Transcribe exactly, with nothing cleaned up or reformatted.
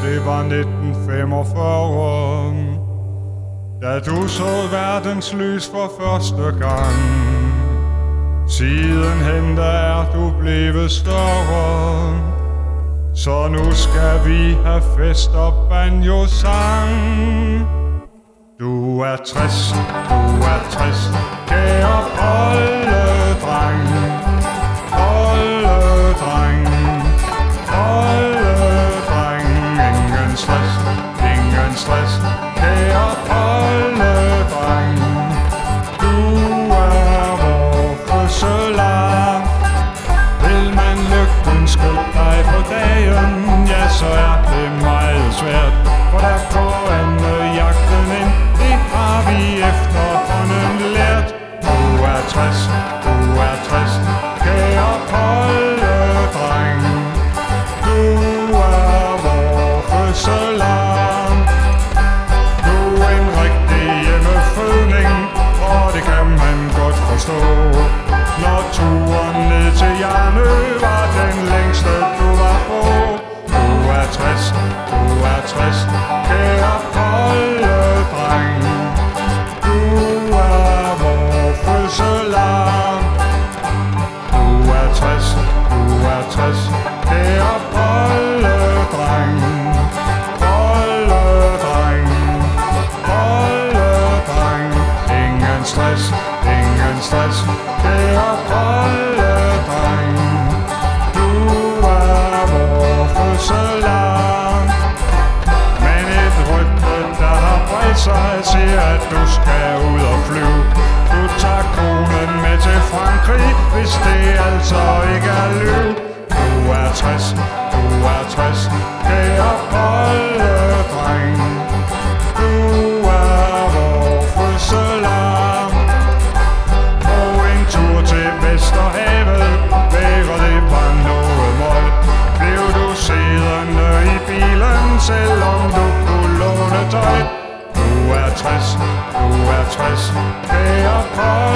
det var nitten femogfyrre, da du så verdens lys for første gang. Sidenhen der er du blevet større, så nu skal vi have fest og banjo-sang. Du er tres, du er tres, kære bolledreng. Bolledreng, bolledreng. Ingen stress, ingen stress, kære bolledreng. Du er vor fødselar. Vil man lykønske dig på dagen, ja, så er det meget svært, for der går andejagten ind. Det har vi efterhånden lært. Du er tres, du er tres, kære bolledreng. Du er vor fødselar. Du er en rigtig hjemmefødning, og det kan man godt forstå. Når turen ned til Hjarnø var den længste du var på. Du er tres, du er tres, kære bolledreng. Du er vor fødselar. Du er tres, du er tres, kære bolledreng. Bolledreng, bolledreng. Ingen stress, ingen stress, kære bolledreng. Du er vor fødselar. Men et rygte, der har bredt sig, siger, at du skal ud og flyve. Du tager konen med til Frankrig, hvis det altså ikke er løv. Du er tres, du er tres, kære bolledreng. Du er vor fødselar. På en tur til Vesterhavet, væver det var noget mål. Blev du siddende i bilen, selvom du kunne låne tøj. Du er tres, du er tres, kære bolledreng.